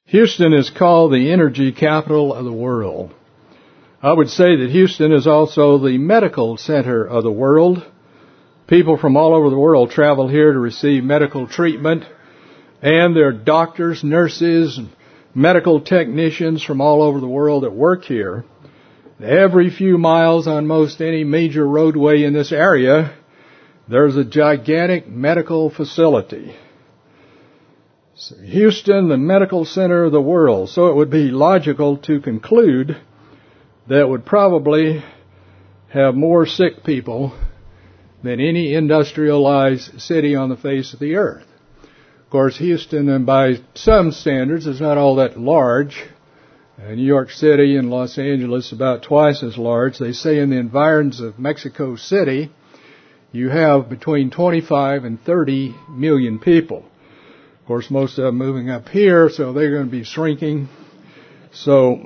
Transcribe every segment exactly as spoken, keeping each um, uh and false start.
Houston is called the energy capital of the world. I would say that Houston is also the medical center of the world. People from all over the world travel here to receive medical treatment, and there are doctors, nurses, and medical technicians from all over the world that work here. Every few miles on most any major roadway in this area, there's a gigantic medical facility. So Houston, the medical center of the world. So it would be logical to conclude that it would probably have more sick people than any industrialized city on the face of the earth. Of course, Houston, and by some standards, is not all that large. Uh, New York City and Los Angeles about twice as large. They say in the environs of Mexico City, you have between twenty-five and thirty million people. Of course, most of them moving up here, so they're going to be shrinking. So,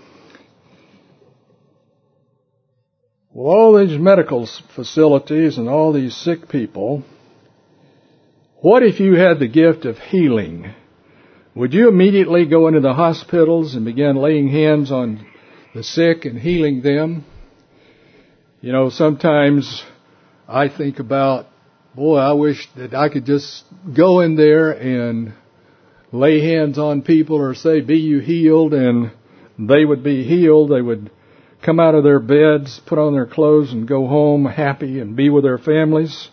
with all these medical facilities and all these sick people, what if you had the gift of healing? Would you immediately go into the hospitals and begin laying hands on the sick and healing them? You know, sometimes I think about, boy, I wish that I could just go in there and lay hands on people or say, be you healed, and they would be healed. They would come out of their beds, put on their clothes, and go home happy and be with their families.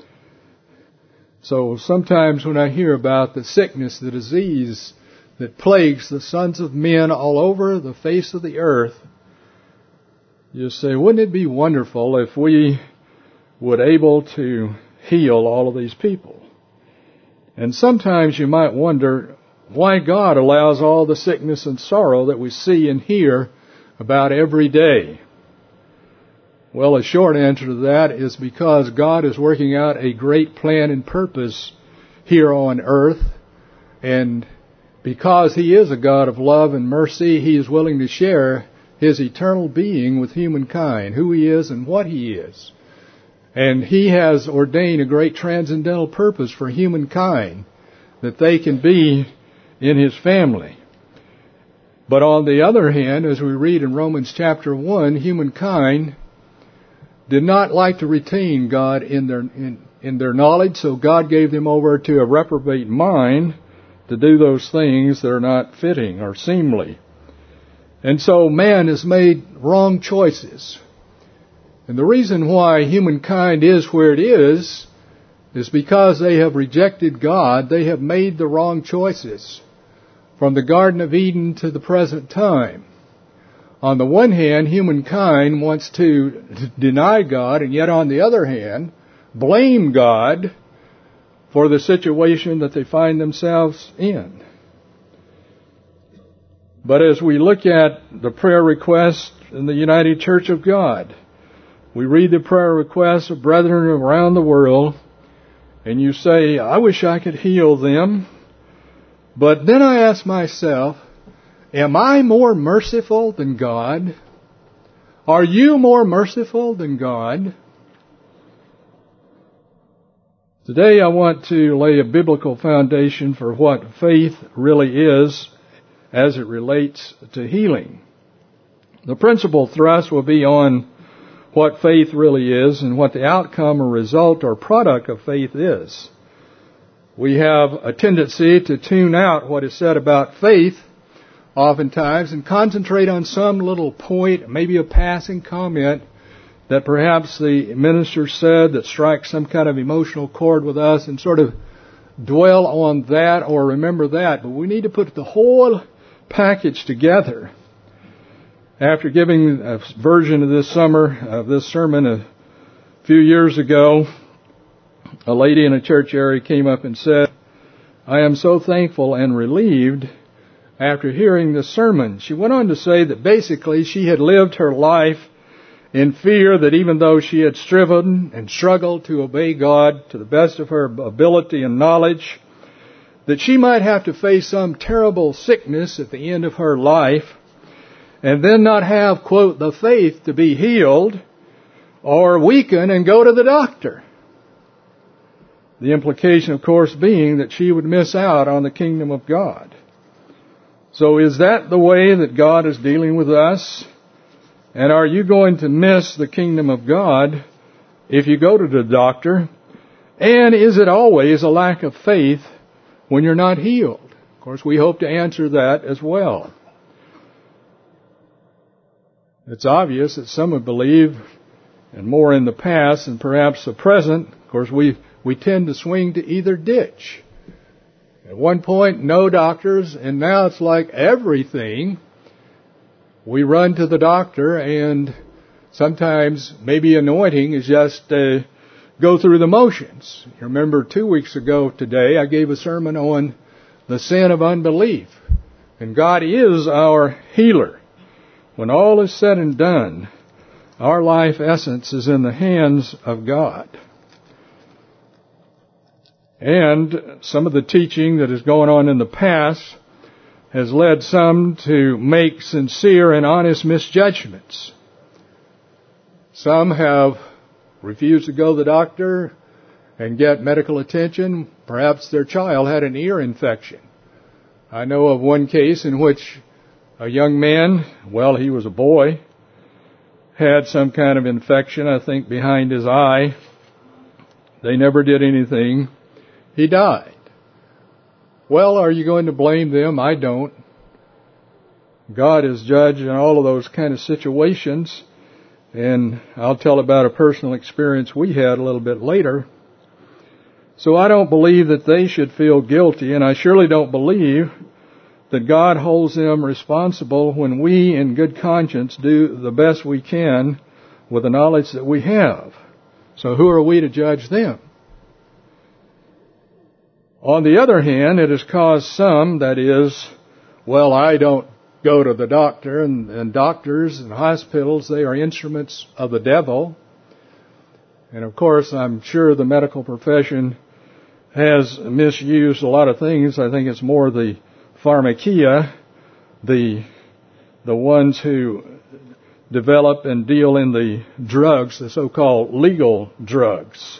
So sometimes when I hear about the sickness, the disease that plagues the sons of men all over the face of the earth, you say, wouldn't it be wonderful if we would able to heal all of these people? And sometimes you might wonder why God allows all the sickness and sorrow that we see and hear about every day. Well, a short answer to that is because God is working out a great plan and purpose here on earth, and because He is a God of love and mercy, He is willing to share His eternal being with humankind, who He is and what He is. And He has ordained a great transcendental purpose for humankind, that they can be in His family. But on the other hand, as we read in Romans chapter one, humankind did not like to retain God in their in, in their knowledge, so God gave them over to a reprobate mind to do those things that are not fitting or seemly. And so man has made wrong choices. And the reason why humankind is where it is, is because they have rejected God. They have made the wrong choices from the Garden of Eden to the present time. On the one hand, humankind wants to deny God, and yet on the other hand, blame God for the situation that they find themselves in. But as we look at the prayer request in the United Church of God, we read the prayer requests of brethren around the world, and you say, I wish I could heal them. But then I ask myself, am I more merciful than God? Are you more merciful than God? Today I want to lay a biblical foundation for what faith really is as it relates to healing. The principal thrust will be on what faith really is and what the outcome or result or product of faith is. We have a tendency to tune out what is said about faith oftentimes and concentrate on some little point, maybe a passing comment that perhaps the minister said that strikes some kind of emotional chord with us, and sort of dwell on that or remember that. But we need to put the whole package together. After giving a version of this summer, of this sermon a few years ago, a lady in a church area came up and said, I am so thankful and relieved after hearing the sermon. She went on to say that basically she had lived her life in fear that even though she had striven and struggled to obey God to the best of her ability and knowledge, that she might have to face some terrible sickness at the end of her life, and then not have, quote, the faith to be healed, or weaken and go to the doctor. The implication, of course, being that she would miss out on the kingdom of God. So is that the way that God is dealing with us? And are you going to miss the kingdom of God if you go to the doctor? And is it always a lack of faith when you're not healed? Of course, we hope to answer that as well. It's obvious that some would believe, and more in the past and perhaps the present, of course, we, we tend to swing to either ditch. At one point, no doctors, and now it's like everything. We run to the doctor, and sometimes maybe anointing is just uh, go through the motions. You remember two weeks ago today, I gave a sermon on the sin of unbelief. And God is our healer. When all is said and done, our life essence is in the hands of God. And some of the teaching that is going on in the past has led some to make sincere and honest misjudgments. Some have refused to go to the doctor and get medical attention. Perhaps their child had an ear infection. I know of one case in which a young man, well, he was a boy, had some kind of infection, I think, behind his eye. They never did anything. He died. Well, are you going to blame them? I don't. God is judge in all of those kind of situations. And I'll tell about a personal experience we had a little bit later. So I don't believe that they should feel guilty, and I surely don't believe that God holds them responsible when we, in good conscience, do the best we can with the knowledge that we have. So who are we to judge them? On the other hand, it has caused some, that is, well, I don't go to the doctor, and, and doctors and hospitals, they are instruments of the devil. And of course, I'm sure the medical profession has misused a lot of things. I think it's more the pharmakia, the the ones who develop and deal in the drugs, the so-called legal drugs.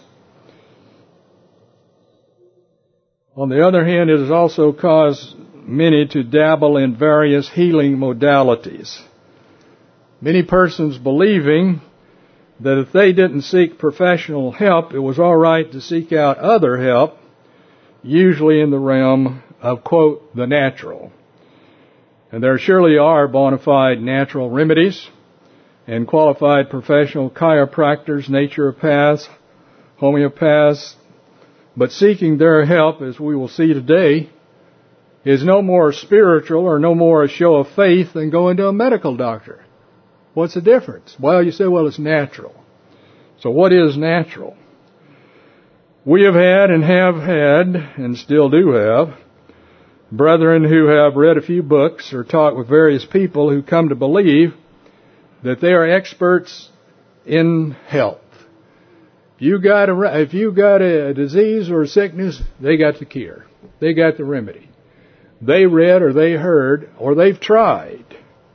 On the other hand, it has also caused many to dabble in various healing modalities. Many persons believing that if they didn't seek professional help, it was all right to seek out other help, usually in the realm of, quote, the natural. And there surely are bona fide natural remedies and qualified professional chiropractors, naturopaths, homeopaths, but seeking their help, as we will see today, is no more spiritual or no more a show of faith than going to a medical doctor. What's the difference? Well, you say, well, it's natural. So what is natural? We have had and have had, and still do have, brethren who have read a few books or talked with various people who come to believe that they are experts in health. If you got a, if you got a disease or a sickness, they got the cure. They got the remedy. They read or they heard or they've tried.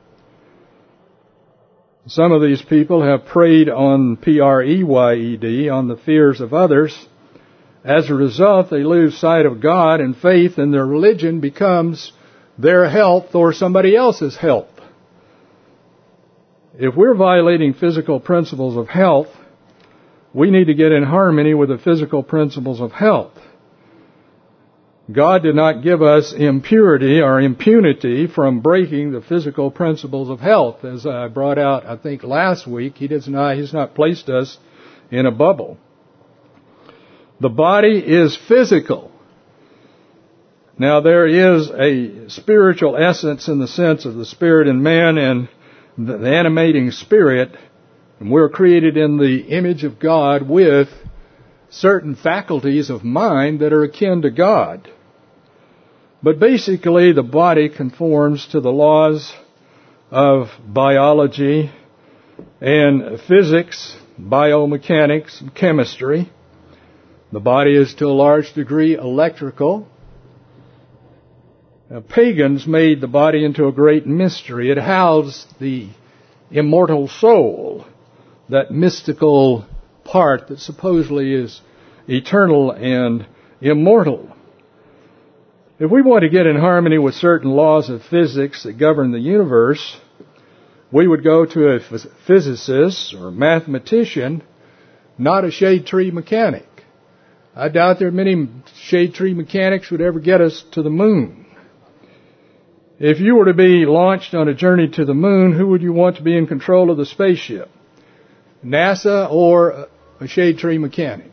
Some of these people have preyed on P R E Y E D, on the fears of others. As a result, they lose sight of God and faith, and their religion becomes their health or somebody else's health. If we're violating physical principles of health, we need to get in harmony with the physical principles of health. God did not give us impurity or impunity from breaking the physical principles of health. As I brought out, I think, last week, He does not, He's not placed us in a bubble. The body is physical. Now, there is a spiritual essence in the sense of the spirit in man and the animating spirit. And we're created in the image of God with certain faculties of mind that are akin to God. But basically, the body conforms to the laws of biology and physics, biomechanics, and chemistry. The body is to a large degree electrical. Now, pagans made the body into a great mystery. It housed the immortal soul, that mystical part that supposedly is eternal and immortal. If we want to get in harmony with certain laws of physics that govern the universe, we would go to a physicist or mathematician, not a shade tree mechanic. I doubt there are many shade tree mechanics would ever get us to the moon. If you were to be launched on a journey to the moon, who would you want to be in control of the spaceship? NASA or a shade tree mechanic?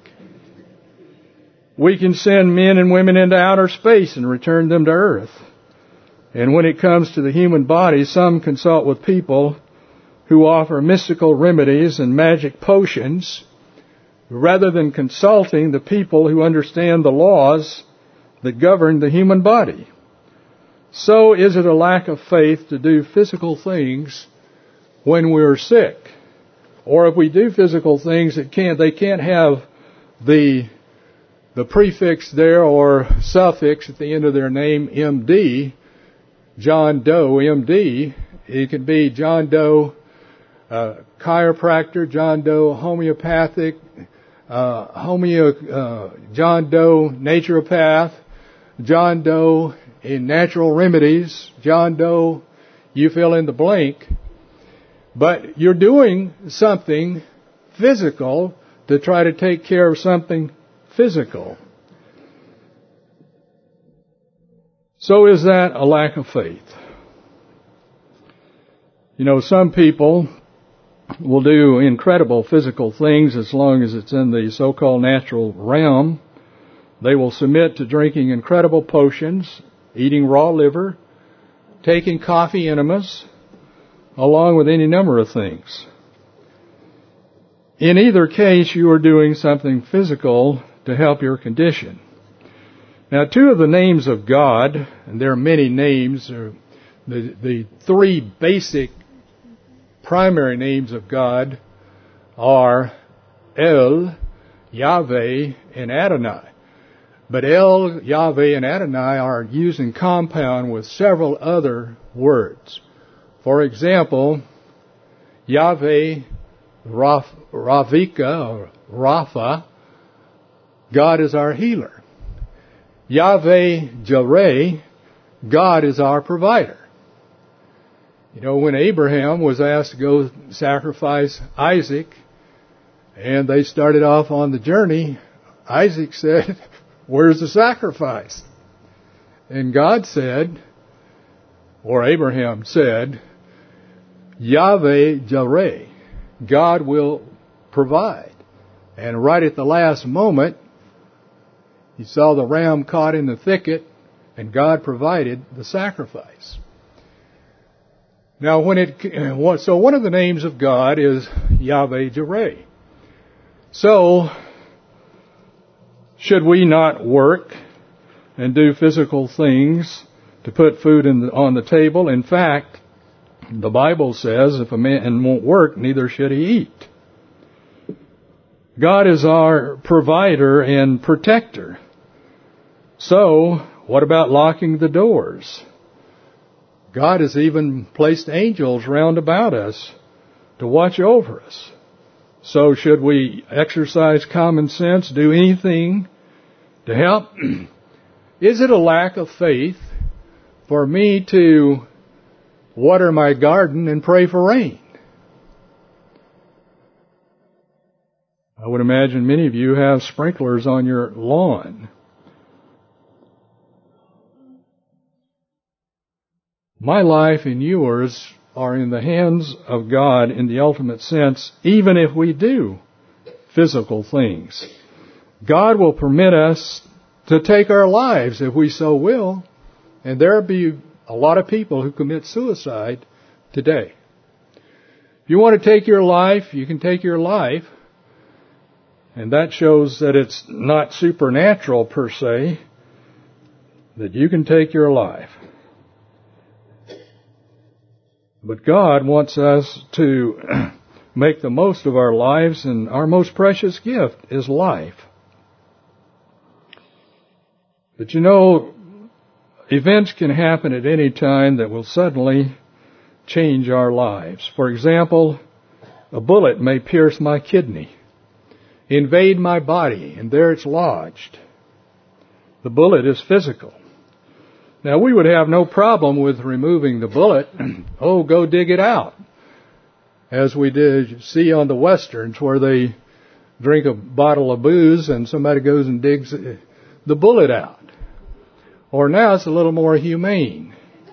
We can send men and women into outer space and return them to Earth. And when it comes to the human body, some consult with people who offer mystical remedies and magic potions rather than consulting the people who understand the laws that govern the human body. So is it a lack of faith to do physical things when we're sick? Or if we do physical things, it can't, they can't have the the prefix there or suffix at the end of their name, M D, John Doe, M D. It can be John Doe uh, chiropractor, John Doe homeopathic, uh, homeo, uh, John Doe naturopath, John Doe in natural remedies, John Doe, you fill in the blank. But you're doing something physical to try to take care of something physical. So is that a lack of faith? You know, some people will do incredible physical things as long as it's in the so-called natural realm. They will submit to drinking incredible potions, eating raw liver, taking coffee enemas, along with any number of things. In either case, you are doing something physical to help your condition. Now, two of the names of God, and there are many names, are the, the three basic primary names of God are El, Yahweh, and Adonai. But El, Yahweh, and Adonai are used in compound with several other words. For example, Yahweh, Raf, Ravika, or Rapha, God is our healer. Yahweh, Jireh, God is our provider. You know, when Abraham was asked to go sacrifice Isaac, and they started off on the journey, Isaac said, "Where's the sacrifice?" And God said, or Abraham said, Yahweh Jireh, God will provide. And right at the last moment, he saw the ram caught in the thicket, and God provided the sacrifice. Now, when it so one of the names of God is Yahweh Jireh. So, should we not work and do physical things to put food in the, on the table? In fact, the Bible says if a man won't work, neither should he eat. God is our provider and protector. So, what about locking the doors? God has even placed angels round about us to watch over us. So should we exercise common sense, do anything to help? Is it a lack of faith for me to water my garden and pray for rain? I would imagine many of you have sprinklers on your lawn. My life and yours are in the hands of God in the ultimate sense, even if we do physical things. God will permit us to take our lives if we so will, and there will be a lot of people who commit suicide today. If you want to take your life, you can take your life, and that shows that it's not supernatural per se, that you can take your life. But God wants us to make the most of our lives, and our most precious gift is life. But you know, events can happen at any time that will suddenly change our lives. For example, a bullet may pierce my kidney, invade my body, and there it's lodged. The bullet is physical. Now, we would have no problem with removing the bullet. Oh, go dig it out. As we did see on the Westerns, where they drink a bottle of booze and somebody goes and digs the bullet out. Or now it's a little more humane.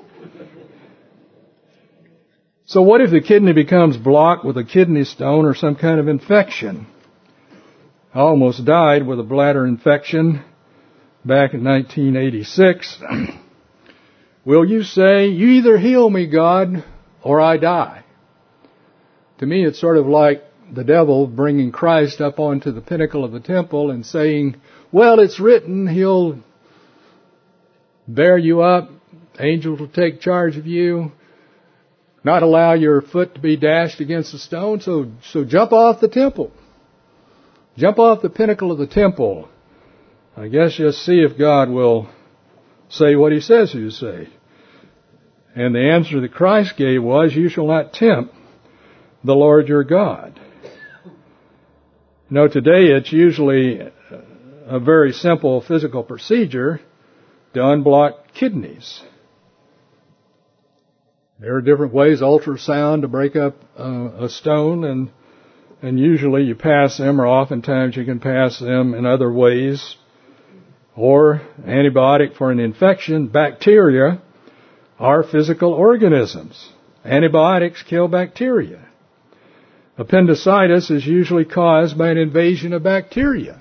So what if the kidney becomes blocked with a kidney stone or some kind of infection? I almost died with a bladder infection back in nineteen eighty-six. Will you say, you either heal me, God, or I die? To me, it's sort of like the devil bringing Christ up onto the pinnacle of the temple and saying, well, it's written, he'll bear you up, angels will take charge of you, not allow your foot to be dashed against a stone, so, so jump off the temple. Jump off the pinnacle of the temple. I guess just see if God will say what he says he'll say. And the answer that Christ gave was, you shall not tempt the Lord your God. You know, today it's usually a very simple physical procedure to unblock kidneys. There are different ways, ultrasound to break up uh, a stone, and and usually you pass them, or oftentimes you can pass them in other ways. Or antibiotic for an infection. Bacteria are physical organisms. Antibiotics kill bacteria. Appendicitis is usually caused by an invasion of bacteria.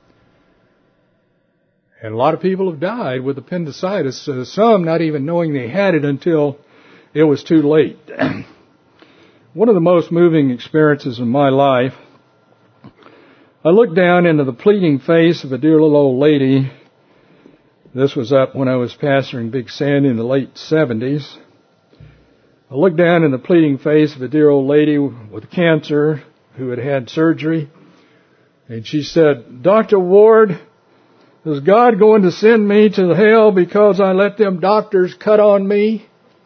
And a lot of people have died with appendicitis, uh, some not even knowing they had it until it was too late. One of the most moving experiences in my life, I looked down into the pleading face of a dear little old lady. This was up when I was pastoring Big Sandy in the late seventies. I looked down in the pleading face of a dear old lady with cancer who had had surgery. And she said, Doctor Ward, is God going to send me to hell because I let them doctors cut on me?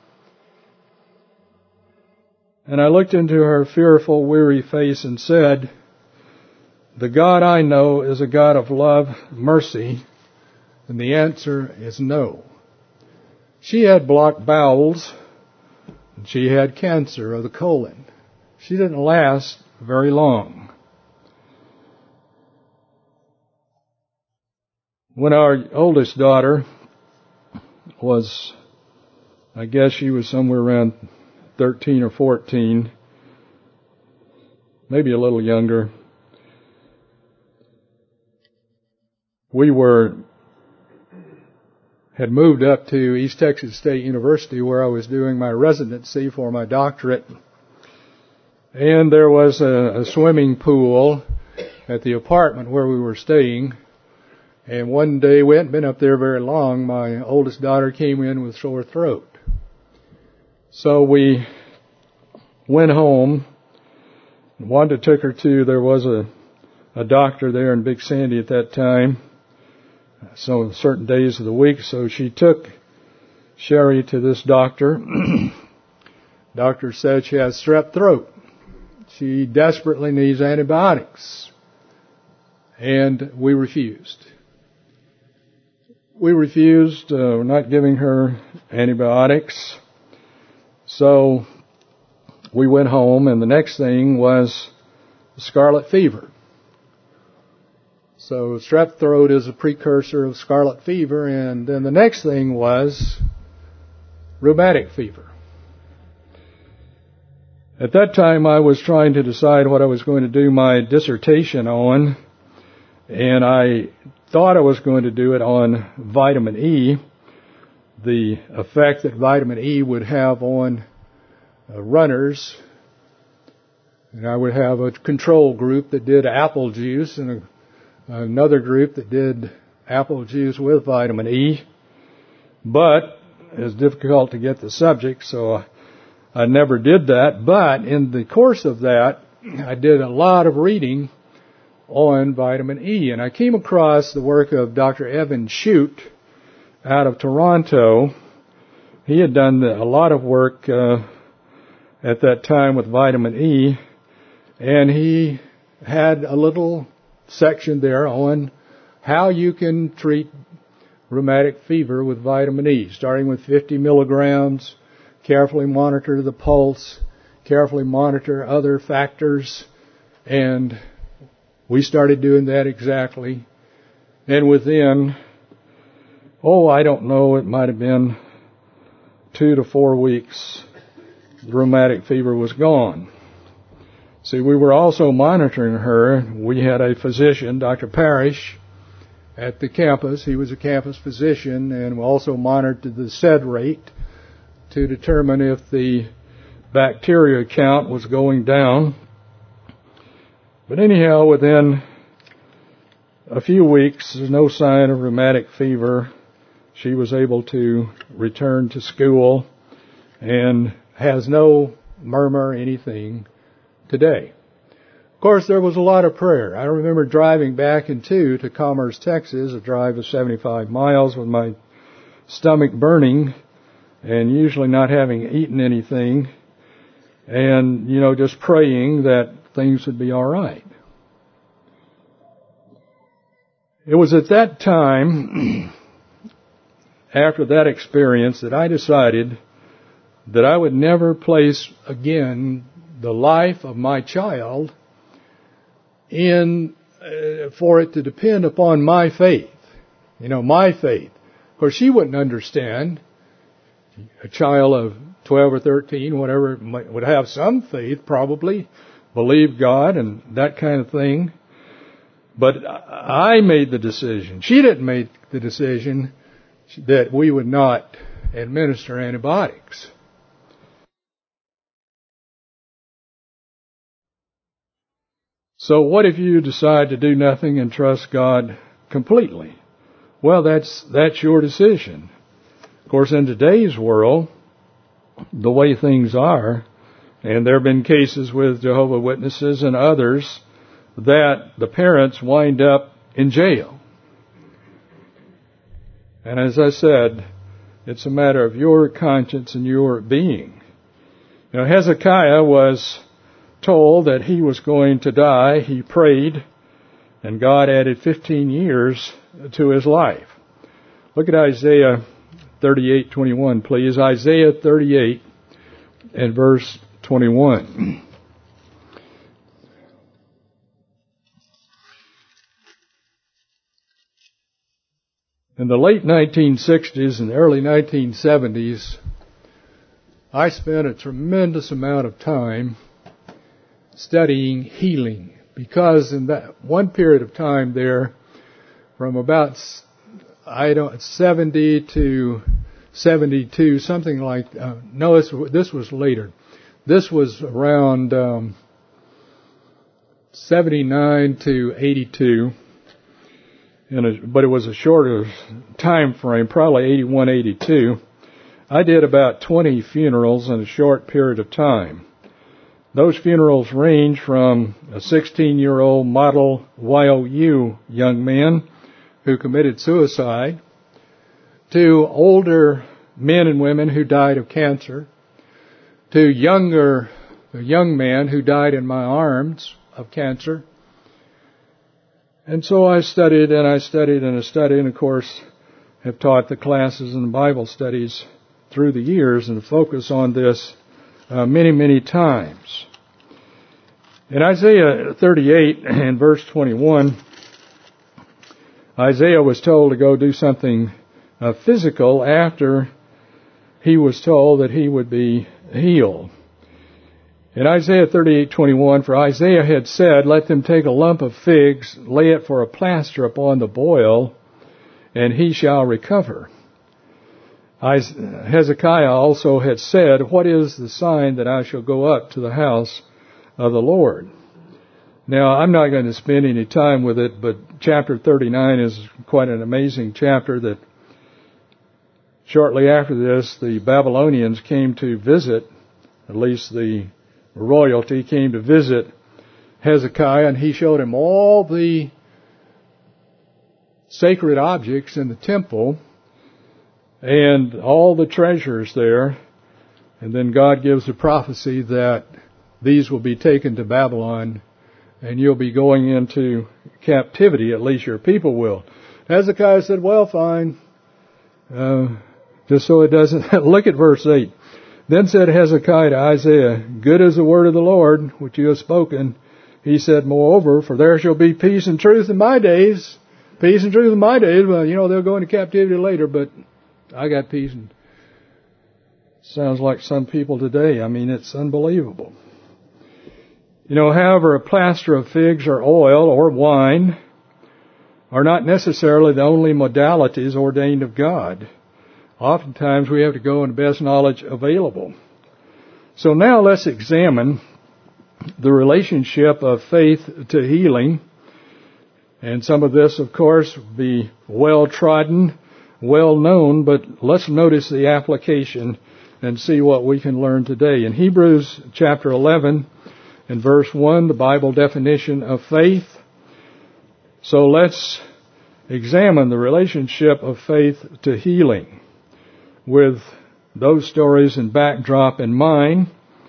And I looked into her fearful, weary face and said, the God I know is a God of love, mercy, and the answer is no. She had blocked bowels, and she had cancer of the colon. She didn't last very long. When our oldest daughter was, I guess she was somewhere around thirteen or fourteen, maybe a little younger, we were, had moved up to East Texas State University where I was doing my residency for my doctorate. And there was a, a swimming pool at the apartment where we were staying. And one day, we hadn't been up there very long, my oldest daughter came in with sore throat. So we went home, Wanda took her to, there was a, a doctor there in Big Sandy at that time, so certain days of the week, so she took Sherry to this doctor. Doctor said she has strep throat. She desperately needs antibiotics. And we refused. We refused, uh, not giving her antibiotics. So we went home, and the next thing was scarlet fever. So strep throat is a precursor of scarlet fever, and then the next thing was rheumatic fever. At that time, I was trying to decide what I was going to do my dissertation on, and I thought I was going to do it on vitamin E, the effect that vitamin E would have on uh, runners. And I would have a control group that did apple juice and a, another group that did apple juice with vitamin E. But it was difficult to get the subject, so I, I never did that. But in the course of that, I did a lot of reading on vitamin E. And I came across the work of Doctor Evan Shute out of Toronto. He had done a lot of work uh, at that time with vitamin E, and he had a little section there on how you can treat rheumatic fever with vitamin E, starting with fifty milligrams, carefully monitor the pulse, carefully monitor other factors, and we started doing that exactly. And within, oh, I don't know, it might have been two to four weeks, the rheumatic fever was gone. See, we were also monitoring her. We had a physician, Doctor Parrish, at the campus. He was a campus physician, and we also monitored the S E D rate to determine if the bacteria count was going down. But anyhow, within a few weeks, there's no sign of rheumatic fever. She was able to return to school and has no murmur or anything today. Of course, there was a lot of prayer. I remember driving back in two to Commerce, Texas, a drive of seventy-five miles with my stomach burning and usually not having eaten anything, and, you know, just praying that things would be all right. It was at that time, after that experience, that I decided that I would never place again the life of my child in uh, for it to depend upon my faith. You know, my faith. Of course, she wouldn't understand. A child of twelve or thirteen, whatever, would have some faith, probably, believe God and that kind of thing. But I made the decision. She didn't make the decision that we would not administer antibiotics. So what if you decide to do nothing and trust God completely? Well, that's that's your decision. Of course, in today's world, the way things are, and there have been cases with Jehovah's Witnesses and others, that the parents wind up in jail. And as I said, it's a matter of your conscience and your being. You know, Hezekiah was told that he was going to die. He prayed, and God added fifteen years to his life. Look at Isaiah thirty-eight twenty-one, please. Isaiah thirty-eight and verse twenty-one. In the late nineteen sixties and early nineteen seventies, I spent a tremendous amount of time studying healing, because in that one period of time there, from about I don't seventy to seventy-two, something like uh, no, this, this was later. This was around um, seventy-nine to eighty-two. In a, but it was a shorter time frame, probably eighty-one, eighty-two. I did about twenty funerals in a short period of time. Those funerals range from a sixteen-year-old model Y O U young man who committed suicide to older men and women who died of cancer, to younger, a young man who died in my arms of cancer. And so I studied and I studied and I studied, and of course have taught the classes and the Bible studies through the years and focus on this uh, many, many times. In Isaiah thirty-eight and verse twenty-one, Isaiah was told to go do something uh, physical after he was told that he would be healed. In Isaiah thirty-eight twenty-one, for Isaiah had said, let them take a lump of figs, lay it for a plaster upon the boil, and he shall recover. Hezekiah also had said, what is the sign that I shall go up to the house of the Lord? Now, I'm not going to spend any time with it, but chapter thirty-nine is quite an amazing chapter that shortly after this, the Babylonians came to visit, at least the royalty came to visit Hezekiah, and he showed him all the sacred objects in the temple and all the treasures there. And then God gives the prophecy that these will be taken to Babylon and you'll be going into captivity, at least your people will. Hezekiah said, well, fine, Uh, just so it doesn't, look at verse eight. Then said Hezekiah to Isaiah, good is the word of the Lord, which you have spoken. He said, moreover, for there shall be peace and truth in my days. Peace and truth in my days. Well, you know, they'll go into captivity later, but I got peace. And sounds like some people today. I mean, it's unbelievable. You know, however, a plaster of figs or oil or wine are not necessarily the only modalities ordained of God. Oftentimes we have to go in the best knowledge available. So now let's examine the relationship of faith to healing. And some of this, of course, will be well trodden, well known, but let's notice the application and see what we can learn today. In Hebrews chapter eleven and verse one, the Bible definition of faith. So let's examine the relationship of faith to healing with those stories and backdrop in mind.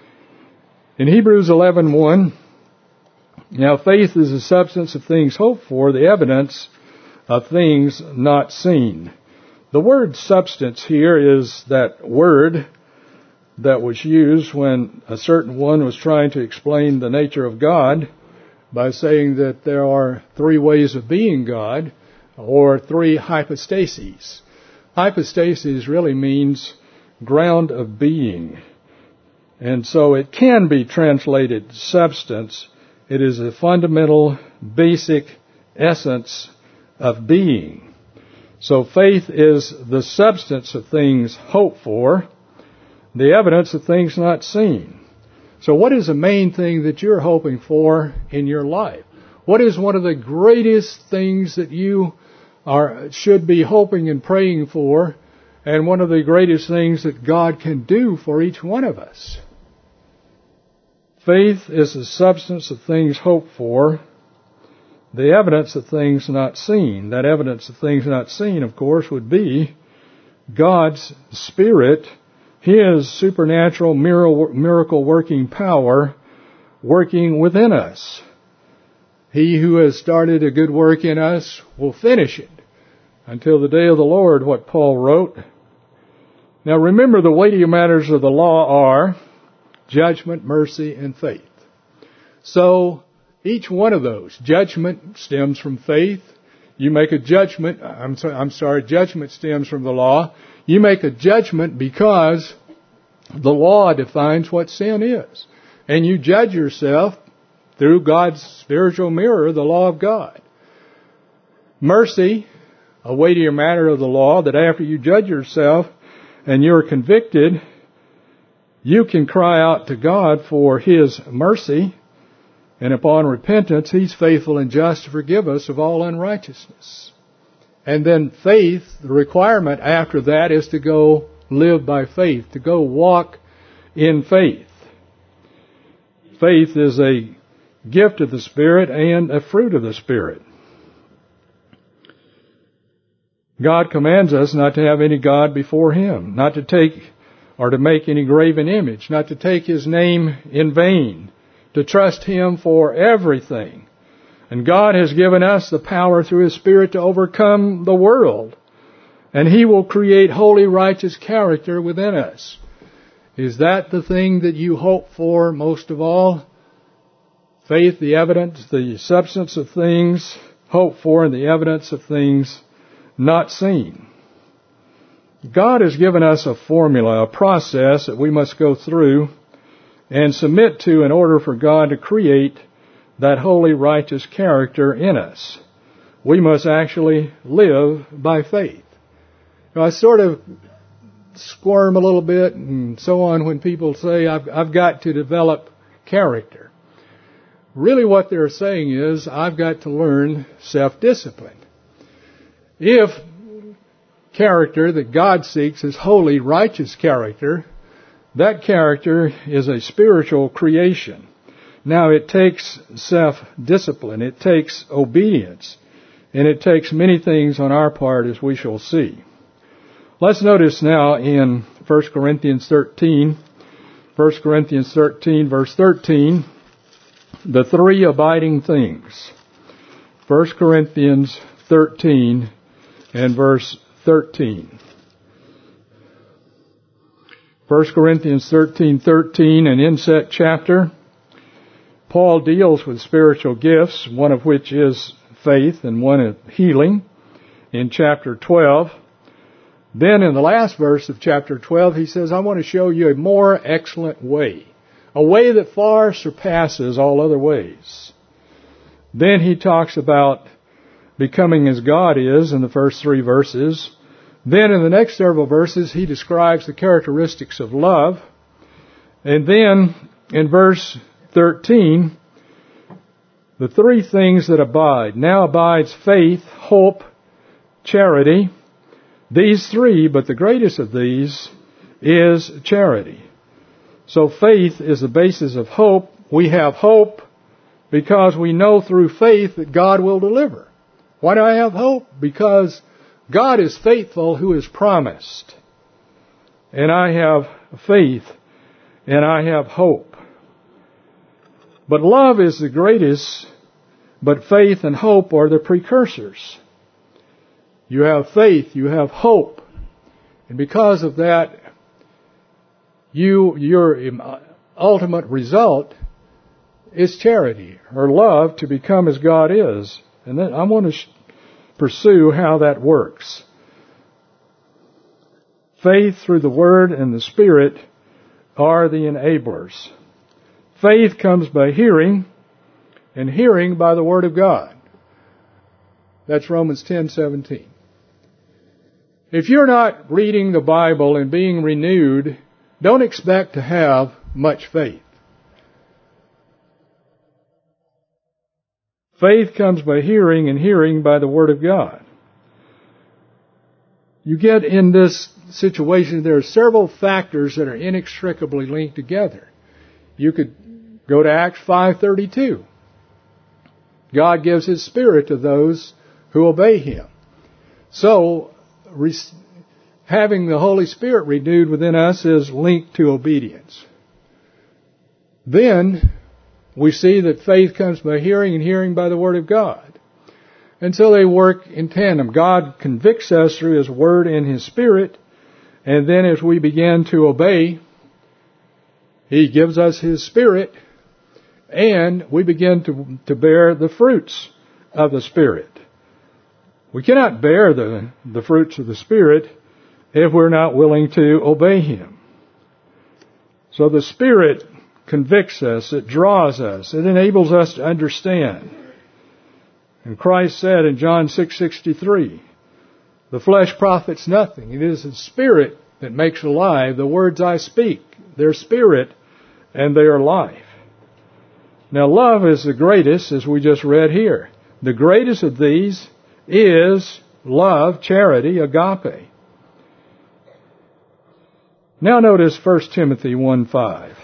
In Hebrews eleven one, now faith is the substance of things hoped for, the evidence of things not seen. The word substance here is that word that was used when a certain one was trying to explain the nature of God by saying that there are three ways of being God, or three hypostases. Hypostasis really means ground of being. And so it can be translated substance. It is a fundamental, basic essence of being. So faith is the substance of things hoped for, the evidence of things not seen. So what is the main thing that you're hoping for in your life? What is one of the greatest things that you are should be hoping and praying for, and one of the greatest things that God can do for each one of us? Faith is the substance of things hoped for, the evidence of things not seen. That evidence of things not seen, of course, would be God's Spirit, His supernatural miracle working power working within us. He who has started a good work in us will finish it until the day of the Lord, what Paul wrote. Now remember, the weightier matters of the law are judgment, mercy, and faith. So each one of those, judgment stems from faith. You make a judgment, I'm sorry, I'm sorry, judgment stems from the law. You make a judgment because the law defines what sin is. And you judge yourself through God's spiritual mirror, the law of God. Mercy, a weightier matter of the law, that after you judge yourself and you're convicted, you can cry out to God for His mercy, and upon repentance, He's faithful and just to forgive us of all unrighteousness. And then faith, the requirement after that is to go live by faith, to go walk in faith. Faith is a gift of the Spirit and a fruit of the Spirit. God commands us not to have any God before Him, not to take or to make any graven image, not to take His name in vain, to trust Him for everything. And God has given us the power through His Spirit to overcome the world. And He will create holy, righteous character within us. Is that the thing that you hope for most of all? Faith, the evidence, the substance of things hoped for, and the evidence of things not seen. God has given us a formula, a process that we must go through and submit to in order for God to create that holy, righteous character in us. We must actually live by faith. Now, I sort of squirm a little bit and so on when people say, I've, I've got to develop character. Really what they're saying is, I've got to learn self-discipline. If character that God seeks is holy, righteous character, that character is a spiritual creation. Now, it takes self-discipline, it takes obedience, and it takes many things on our part, as we shall see. Let's notice now in First Corinthians thirteen, First Corinthians thirteen, verse thirteen, the three abiding things. First Corinthians thirteen and verse thirteen. First Corinthians thirteen thirteen, an inset chapter, Paul deals with spiritual gifts, one of which is faith and one is healing, in chapter twelve. Then in the last verse of chapter twelve, he says, I want to show you a more excellent way, a way that far surpasses all other ways. Then he talks about becoming as God is in the first three verses. Then in the next several verses, he describes the characteristics of love. And then in verse thirteen, the three things that abide. Now abides faith, hope, charity. These three, but the greatest of these is charity. So faith is the basis of hope. We have hope because we know through faith that God will deliver. Why do I have hope? Because God is faithful who is promised. And I have faith and I have hope. But love is the greatest, but faith and hope are the precursors. You have faith, you have hope. And because of that, you, your ultimate result is charity, or love, to become as God is. And then I want to sh- pursue how that works. Faith through the Word and the Spirit are the enablers. Faith comes by hearing, and hearing by the Word of God. That's Romans ten seventeen. If you're not reading the Bible and being renewed, don't expect to have much faith. Faith comes by hearing, and hearing by the Word of God. You get in this situation, there are several factors that are inextricably linked together. You could go to Acts five thirty-two. God gives His Spirit to those who obey Him. So, having the Holy Spirit renewed within us is linked to obedience. Then, we see that faith comes by hearing, and hearing by the Word of God. And so they work in tandem. God convicts us through His Word and His Spirit, and then as we begin to obey, He gives us His Spirit, and we begin to, to bear the fruits of the Spirit. We cannot bear the, the fruits of the Spirit if we're not willing to obey Him. So the Spirit convicts us, it draws us, it enables us to understand. And Christ said in John six sixty-three, the flesh profits nothing. It is the Spirit that makes alive. The words I speak, they're spirit and they are life. Now love is the greatest, as we just read here. The greatest of these is love, charity, agape. Now notice First Timothy one five.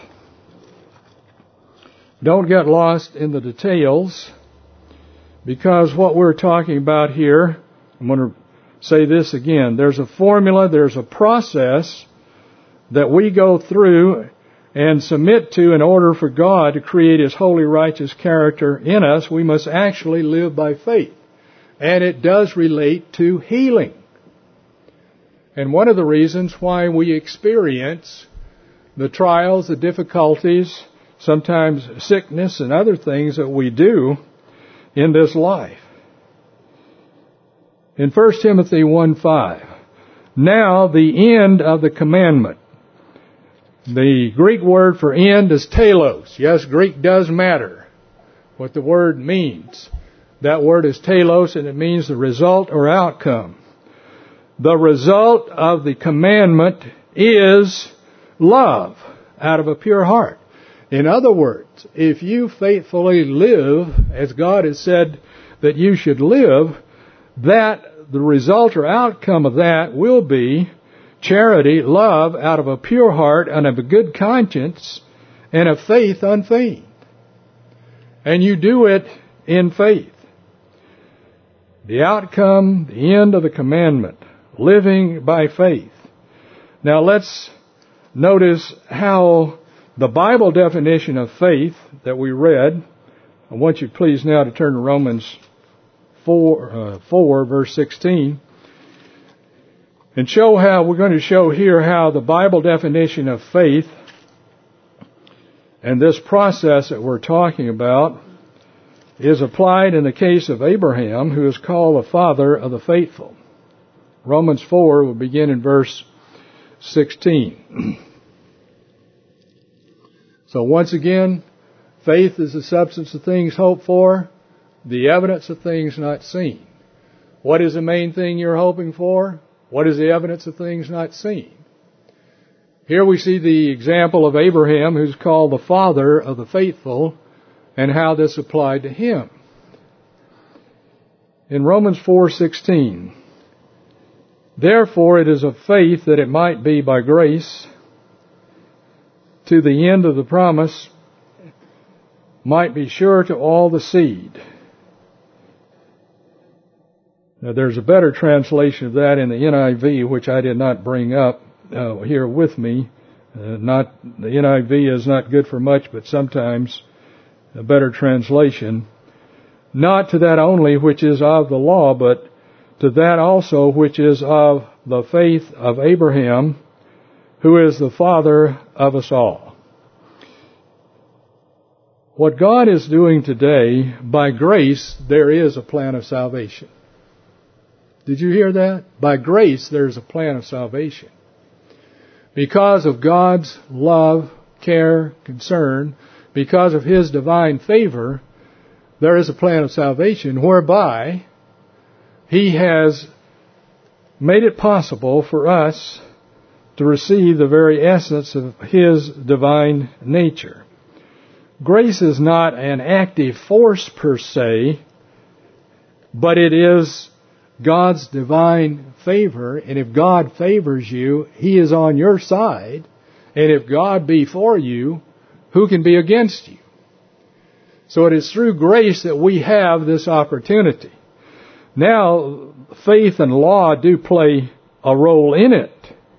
Don't get lost in the details, because what we're talking about here, I'm going to say this again, there's a formula, there's a process that we go through and submit to in order for God to create His holy, righteous character in us. We must actually live by faith. And it does relate to healing. And one of the reasons why we experience the trials, the difficulties, sometimes sickness and other things that we do in this life. In First Timothy one five, now the end of the commandment. The Greek word for end is telos. Yes, Greek does matter what the word means. That word is telos, and it means the result or outcome. The result of the commandment is love out of a pure heart. In other words, if you faithfully live as God has said that you should live, that the result or outcome of that will be charity, love out of a pure heart and of a good conscience and a faith unfeigned. And you do it in faith. The outcome, the end of the commandment, living by faith. Now let's notice how the Bible definition of faith that we read, I want you please now to turn to Romans four, uh, four verse sixteen. And show how, we're going to show here how the Bible definition of faith and this process that we're talking about is applied in the case of Abraham, who is called the father of the faithful. Romans four will begin in verse sixteen. So once again, faith is the substance of things hoped for, the evidence of things not seen. What is the main thing you're hoping for? What is the evidence of things not seen? Here we see the example of Abraham, who's called the father of the faithful, and how this applied to him. In Romans four sixteen, therefore it is of faith that it might be by grace, to the end of the promise, might be sure to all the seed. Now there's a better translation of that in the N I V, which I did not bring up uh, here with me. Uh, not the N I V is not good for much, but sometimes a better translation. Not to that only which is of the law, but to that also which is of the faith of Abraham, who is the father of us all. What God is doing today, by grace, there is a plan of salvation. Did you hear that? By grace, there's a plan of salvation. Because of God's love, care, concern, because of His divine favor, there is a plan of salvation whereby He has made it possible for us to receive the very essence of His divine nature. Grace is not an active force per se, but it is God's divine favor, and if God favors you, He is on your side, and if God be for you, who can be against you? So it is through grace that we have this opportunity. Now, faith and law do play a role in it.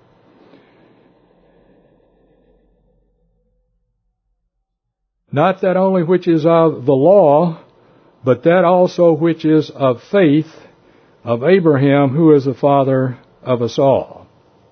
Not that only which is of the law, but that also which is of faith of Abraham, who is the father of us all.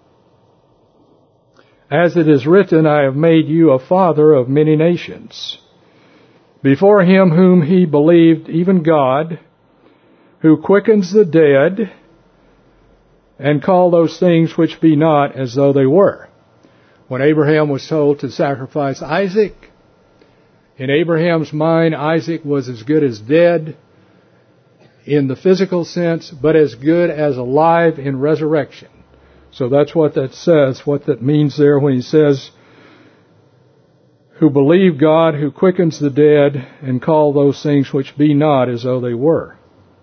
As it is written, I have made you a father of many nations. Before Him whom he believed, even God, who quickens the dead, and call those things which be not as though they were. When Abraham was told to sacrifice Isaac, in Abraham's mind, Isaac was as good as dead in the physical sense, but as good as alive in resurrection. So that's what that says, what that means there when he says, who believe God, who quickens the dead, and call those things which be not as though they were.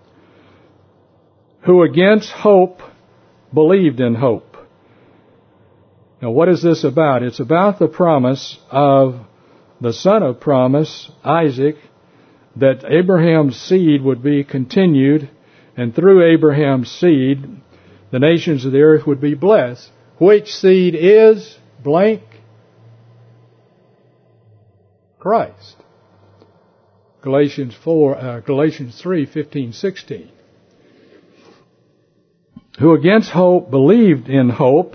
Who against hope believed in hope. Now what is this about? It's about the promise of the son of promise, Isaac, that Abraham's seed would be continued, and through Abraham's seed, the nations of the earth would be blessed. Which seed is blank? Christ. Galatians four, uh, Galatians three, fifteen, sixteen. Who against hope believed in hope,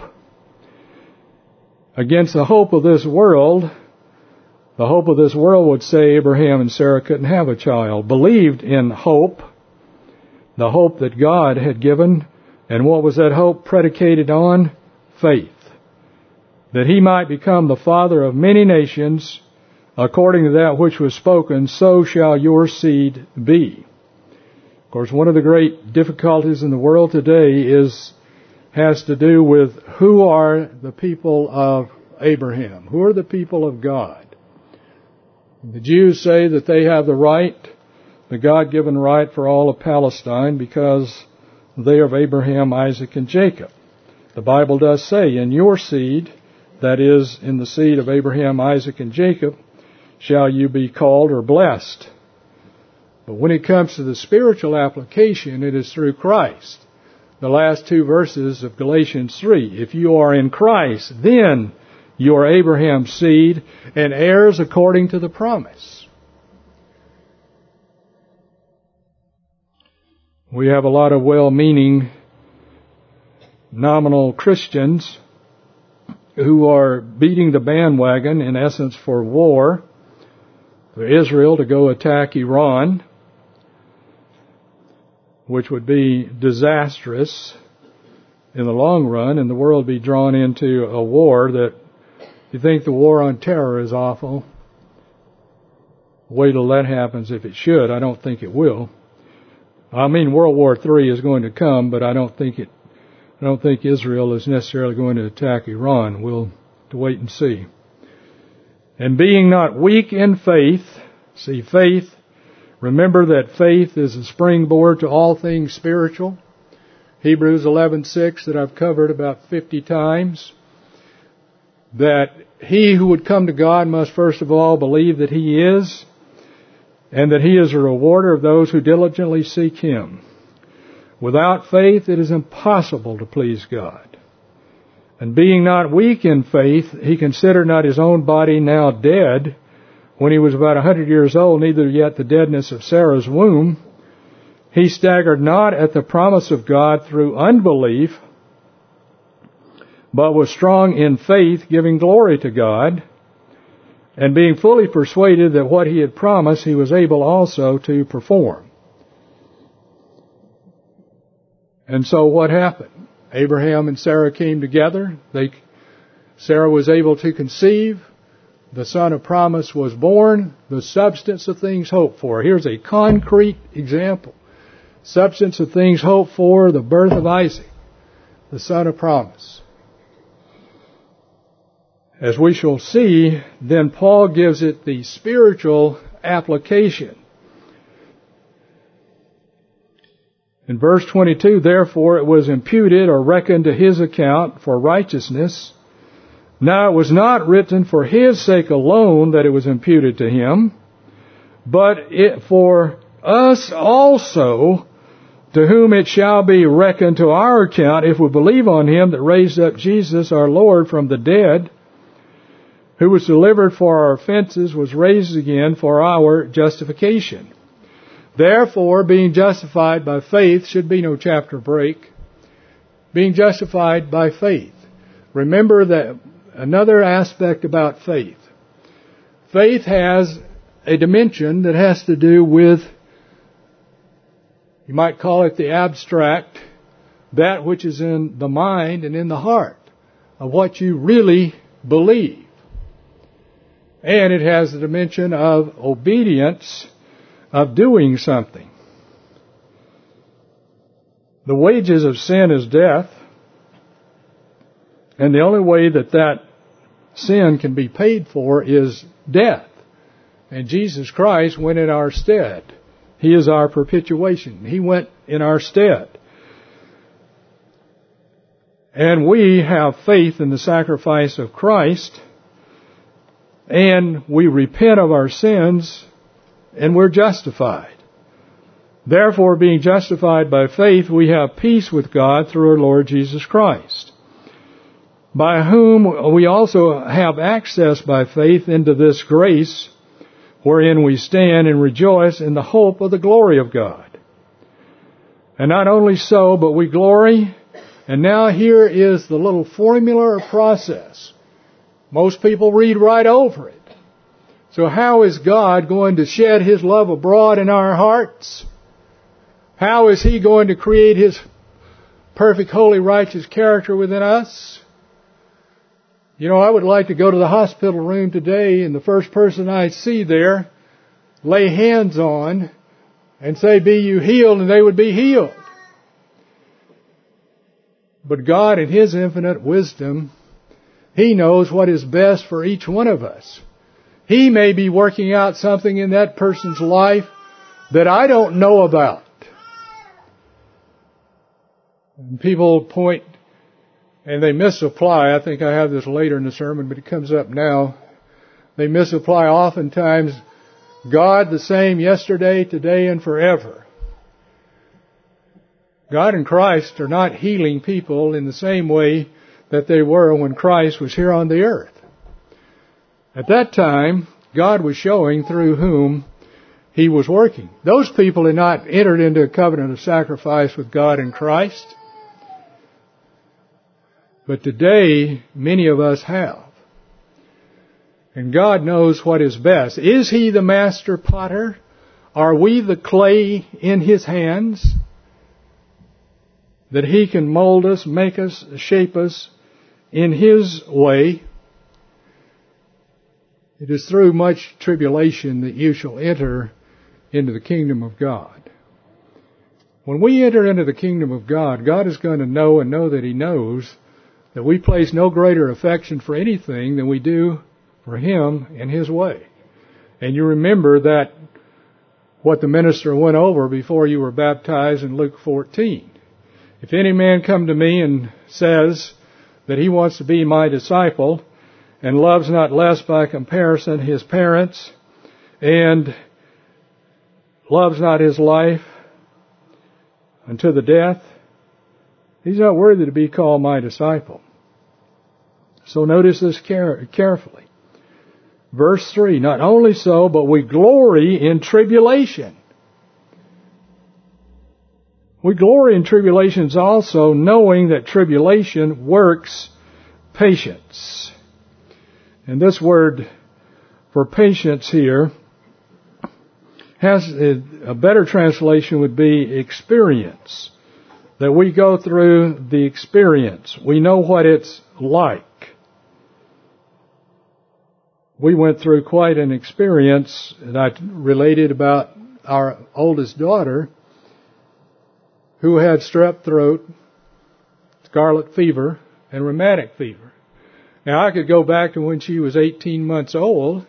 against the hope of this world. The hope of this world would say Abraham and Sarah couldn't have a child. Believed in hope, the hope that God had given. And what was that hope predicated on? Faith. That he might become the father of many nations, according to that which was spoken, so shall your seed be. Of course, one of the great difficulties in the world today is has to do with who are the people of Abraham? Who are the people of God? The Jews say that they have the right, the God-given right for all of Palestine because they are of Abraham, Isaac, and Jacob. The Bible does say, in your seed, that is, in the seed of Abraham, Isaac, and Jacob, shall you be called or blessed. But when it comes to the spiritual application, it is through Christ. The last two verses of Galatians three. If you are in Christ, then you are Abraham's seed and heirs according to the promise. We have a lot of well-meaning nominal Christians who are beating the bandwagon, in essence, for war, for Israel to go attack Iran, which would be disastrous in the long run, and the world be drawn into a war that, you think the war on terror is awful. Wait till that happens if it should. I don't think it will. I mean, World War Three is going to come, but I don't think it, I don't think Israel is necessarily going to attack Iran. We'll have to wait and see. And being not weak in faith, see faith, remember that faith is a springboard to all things spiritual. Hebrews eleven six that I've covered about fifty times. That he who would come to God must first of all believe that He is, and that He is a rewarder of those who diligently seek Him. Without faith it is impossible to please God. And being not weak in faith, he considered not his own body now dead, when he was about a hundred years old, neither yet the deadness of Sarah's womb. He staggered not at the promise of God through unbelief, but was strong in faith, giving glory to God, and being fully persuaded that what he had promised he was able also to perform. And so what happened? Abraham and Sarah came together. They, Sarah was able to conceive. The son of promise was born. The substance of things hoped for. Here's a concrete example. Substance of things hoped for, the birth of Isaac, the son of promise. As we shall see, then Paul gives it the spiritual application. In verse twenty-two, therefore it was imputed or reckoned to his account for righteousness. Now it was not written for his sake alone that it was imputed to him, but it for us also, to whom it shall be reckoned to our account if we believe on him that raised up Jesus our Lord from the dead, who was delivered for our offenses, was raised again for our justification. Therefore, being justified by faith, should be no chapter break, being justified by faith. Remember that another aspect about faith. Faith has a dimension that has to do with, you might call it the abstract, that which is in the mind and in the heart of what you really believe. And it has the dimension of obedience, of doing something. The wages of sin is death. And the only way that that sin can be paid for is death. And Jesus Christ went in our stead. He is our propitiation. He went in our stead. And we have faith in the sacrifice of Christ. And we repent of our sins, and we're justified. Therefore, being justified by faith, we have peace with God through our Lord Jesus Christ, by whom we also have access by faith into this grace, wherein we stand and rejoice in the hope of the glory of God. And not only so, but we glory. And now here is the little formula or process. Most people read right over it. So how is God going to shed His love abroad in our hearts? How is He going to create His perfect, holy, righteous character within us? You know, I would like to go to the hospital room today and the first person I see there, lay hands on and say, be you healed, and they would be healed. But God, in His infinite wisdom, He knows what is best for each one of us. He may be working out something in that person's life that I don't know about. And people point and they misapply. I think I have this later in the sermon, but it comes up now. They misapply oftentimes God the same yesterday, today, and forever. God and Christ are not healing people in the same way that they were when Christ was here on the earth. At that time, God was showing through whom He was working. Those people had not entered into a covenant of sacrifice with God and Christ. But today, many of us have. And God knows what is best. Is He the master potter? Are we the clay in His hands? That He can mold us, make us, shape us in His way. It is through much tribulation that you shall enter into the kingdom of God. When we enter into the kingdom of God, God is going to know and know that He knows that we place no greater affection for anything than we do for Him and His way. And you remember that what the minister went over before you were baptized in Luke fourteen. If any man come to me and says that he wants to be my disciple and loves not less by comparison his parents and loves not his life unto the death, he's not worthy to be called my disciple. So notice this care- carefully. Verse three, not only so, but we glory in tribulation. We glory in tribulations also, knowing that tribulation works patience. And this word for patience here has a better translation would be experience. That we go through the experience. We know what it's like. We went through quite an experience, and I related about our oldest daughter who had strep throat, scarlet fever, and rheumatic fever. Now I could go back to when she was eighteen months old,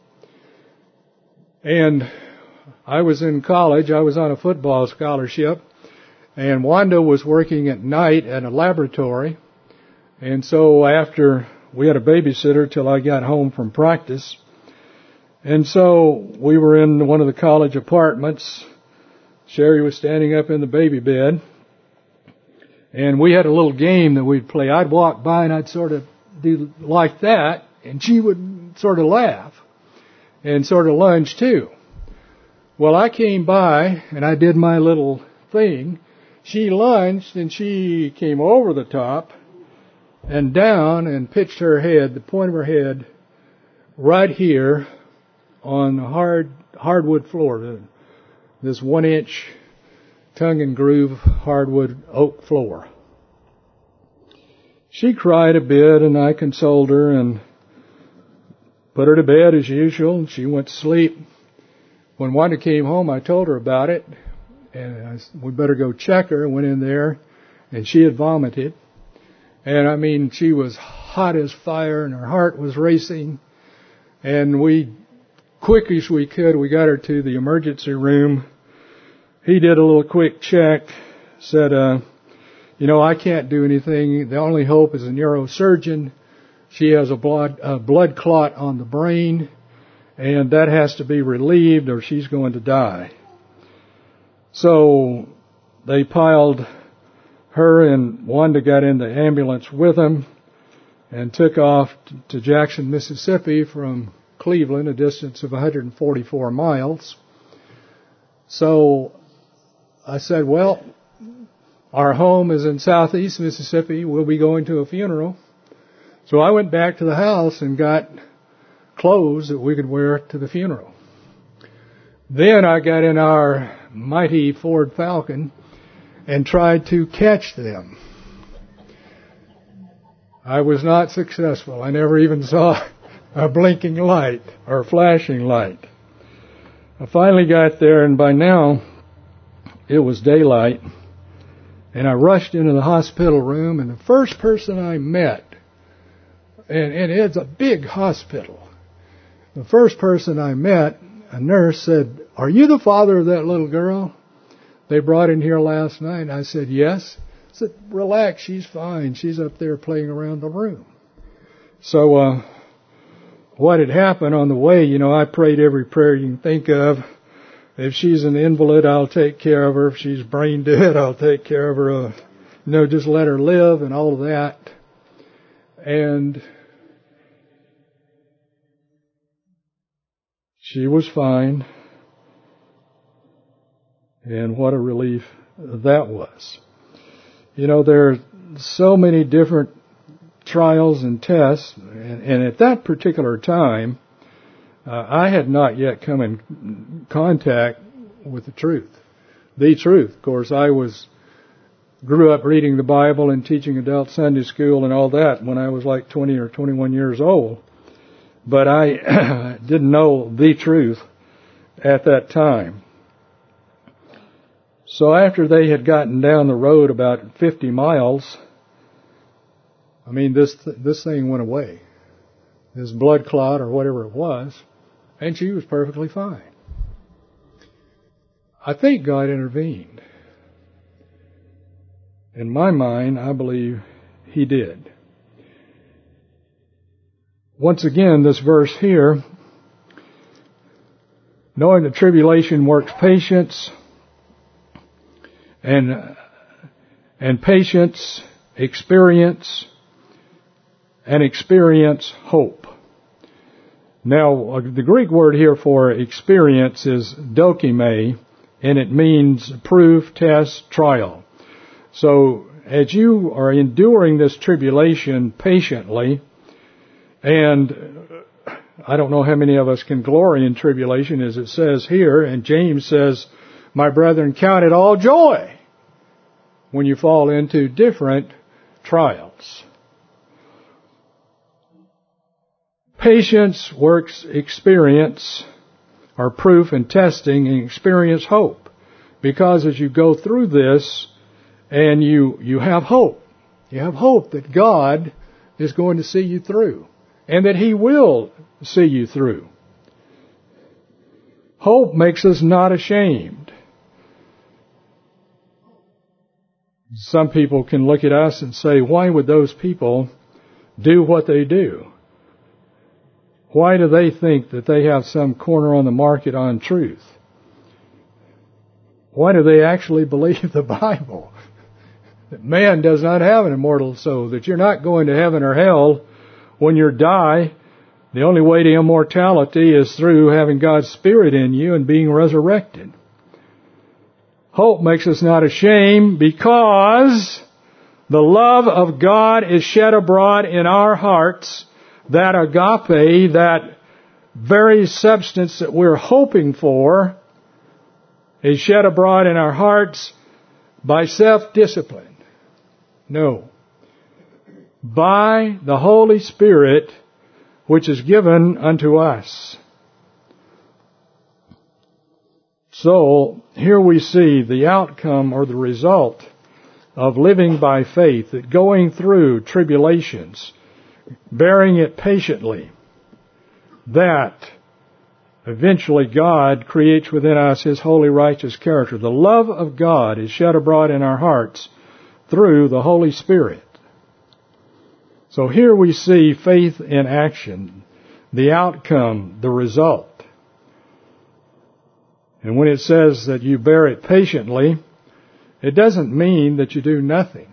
and I was in college. I was on a football scholarship, and Wanda was working at night at a laboratory, and so after we had a babysitter till I got home from practice, and so we were in one of the college apartments. Sherry was standing up in the baby bed, and we had a little game that we'd play. I'd walk by and I'd sort of do like that, and she would sort of laugh and sort of lunge too. Well, I came by and I did my little thing. She lunged and she came over the top and down and pitched her head, the point of her head, right here on the hard hardwood floor. This one inch tongue and groove hardwood oak floor. She cried a bit and I consoled her and put her to bed as usual. She went to sleep. When Wanda came home, I told her about it, and I said, we better go check her. I went in there, and she had vomited. And I mean, she was hot as fire, and her heart was racing. And we, quick as we could, we got her to the emergency room. He did a little quick check, said, uh, you know, I can't do anything. The only hope is a neurosurgeon. She has a blood, a blood clot on the brain, and that has to be relieved or she's going to die. So they piled her and Wanda got in the ambulance with them and took off to Jackson, Mississippi from Cleveland, a distance of one hundred forty-four miles. So I said, well, our home is in southeast Mississippi. We'll be going to a funeral. So I went back to the house and got clothes that we could wear to the funeral. Then I got in our mighty Ford Falcon and tried to catch them. I was not successful. I never even saw a blinking light or a flashing light. I finally got there, and by now it was daylight, and I rushed into the hospital room, and the first person I met, and, and it's a big hospital, the first person I met, a nurse, said, are you the father of that little girl they brought in here last night? And I said, yes. I said, relax, she's fine. She's up there playing around the room. So uh, what had happened on the way, you know, I prayed every prayer you can think of. If she's an invalid, I'll take care of her. If she's brain dead, I'll take care of her. Uh, you know, just let her live and all of that. And she was fine. And what a relief that was. You know, there are so many different trials and tests, and, and at that particular time, uh, I had not yet come in contact with the truth. The truth. Of course, I was grew up reading the Bible and teaching adult Sunday school and all that when I was like twenty or twenty-one years old. But I didn't know the truth at that time. So after they had gotten down the road about fifty miles, I mean, this this thing went away. This blood clot or whatever it was, and she was perfectly fine. I think God intervened. In my mind, I believe He did. Once again, this verse here, knowing that tribulation works patience, and and patience, experience, and experience hope. Now, the Greek word here for experience is dokime, and it means proof, test, trial. So, as you are enduring this tribulation patiently, and I don't know how many of us can glory in tribulation, as it says here, and James says, my brethren, count it all joy when you fall into different trials. Patience works experience, or proof and testing, and experience hope. Because as you go through this, and you, you have hope. You have hope that God is going to see you through. And that He will see you through. Hope makes us not ashamed. Some people can look at us and say, why would those people do what they do? Why do they think that they have some corner on the market on truth? Why do they actually believe the Bible? That man does not have an immortal soul, that you're not going to heaven or hell when you die. The only way to immortality is through having God's Spirit in you and being resurrected. Hope makes us not ashamed because the love of God is shed abroad in our hearts. That agape, that very substance that we're hoping for, is shed abroad in our hearts by self-discipline. No. By the Holy Spirit, which is given unto us. So, here we see the outcome or the result of living by faith, that going through tribulations, bearing it patiently, that eventually God creates within us His holy righteous character. The love of God is shed abroad in our hearts through the Holy Spirit. So here we see faith in action, the outcome, the result. And when it says that you bear it patiently, it doesn't mean that you do nothing.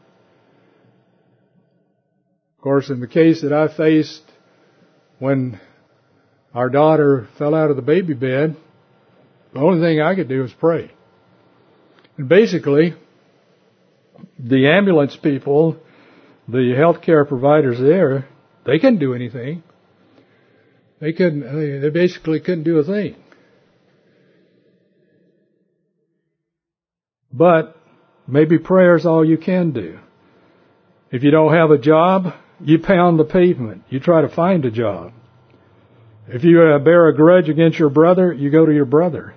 Of course, in the case that I faced when our daughter fell out of the baby bed, the only thing I could do was pray. And basically, the ambulance people, the healthcare providers there, they couldn't do anything. They couldn't, they basically couldn't do a thing. But maybe prayer is all you can do. If you don't have a job, you pound the pavement. You try to find a job. If you uh, bear a grudge against your brother, you go to your brother.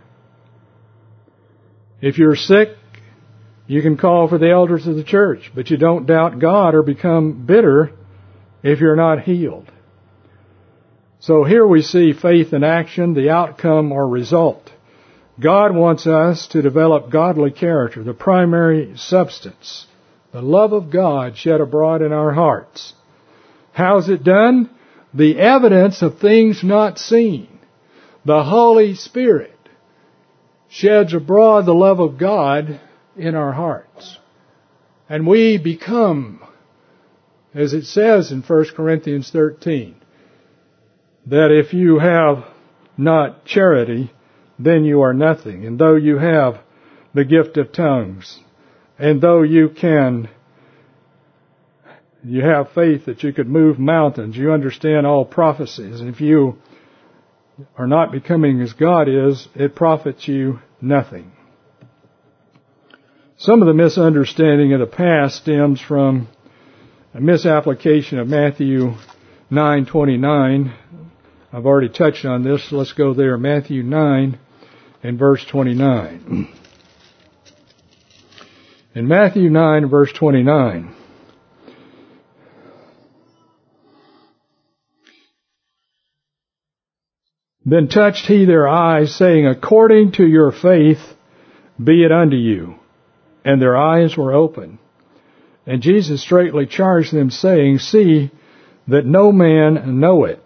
If you're sick, you can call for the elders of the church, but you don't doubt God or become bitter if you're not healed. So here we see faith in action, the outcome or result. God wants us to develop godly character, the primary substance, the love of God shed abroad in our hearts. How's it done? The evidence of things not seen. The Holy Spirit sheds abroad the love of God in our hearts. And we become, as it says in First Corinthians thirteen, that if you have not charity, then you are nothing. And though you have the gift of tongues, and though you can You have faith that you could move mountains. You understand all prophecies. And if you are not becoming as God is, it profits you nothing. Some of the misunderstanding of the past stems from a misapplication of Matthew nine twenty-nine. I've already touched on this. So let's go there. Matthew nine and verse twenty-nine. In Matthew nine, verse twenty-nine, then touched he their eyes, saying, according to your faith be it unto you. And their eyes were open. And Jesus straightly charged them, saying, see that no man know it.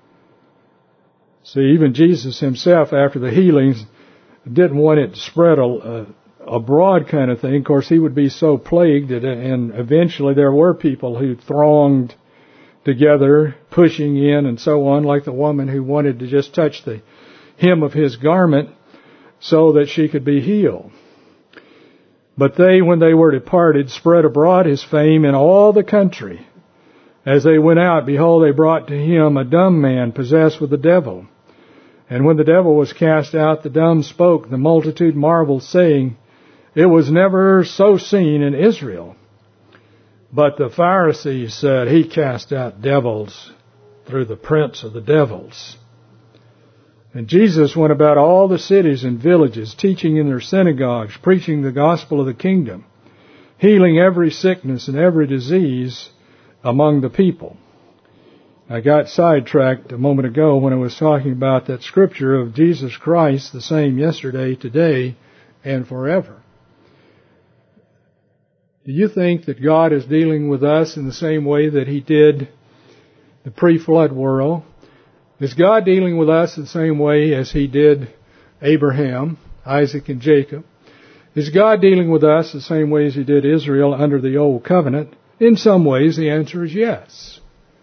See, even Jesus himself, after the healings, didn't want it to spread a, a, a broad kind of thing. Of course, he would be so plagued, that, and eventually there were people who thronged together, pushing in and so on, like the woman who wanted to just touch the hem of his garment so that she could be healed. But they, when they were departed, spread abroad his fame in all the country. As they went out, behold, they brought to him a dumb man possessed with the devil. And when the devil was cast out, the dumb spoke. The multitude marveled, saying, it was never so seen in Israel. But the Pharisees said, he cast out devils through the prince of the devils. And Jesus went about all the cities and villages, teaching in their synagogues, preaching the gospel of the kingdom, healing every sickness and every disease among the people. I got sidetracked a moment ago when I was talking about that scripture of Jesus Christ, the same yesterday, today, and forever. Do you think that God is dealing with us in the same way that He did the pre-flood world? Is God dealing with us the same way as He did Abraham, Isaac, and Jacob? Is God dealing with us the same way as He did Israel under the Old Covenant? In some ways, the answer is yes.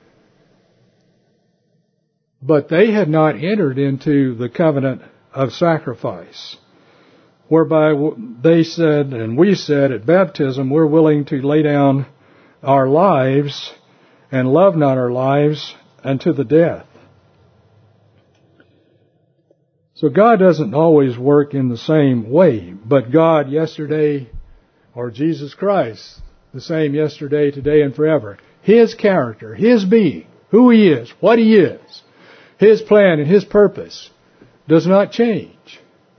But they had not entered into the covenant of sacrifice, whereby they said, and we said at baptism, we're willing to lay down our lives and love not our lives unto the death. So God doesn't always work in the same way, but God yesterday, or Jesus Christ, the same yesterday, today, and forever. His character, His being, who He is, what He is, His plan and His purpose does not change.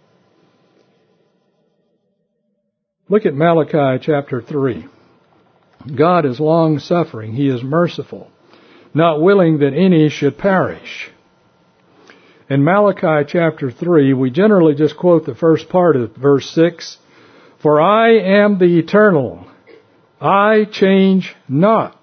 Look at Malachi chapter three. God is long-suffering. He is merciful, not willing that any should perish. In Malachi chapter three, we generally just quote the first part of verse six. For I am the eternal. I change not.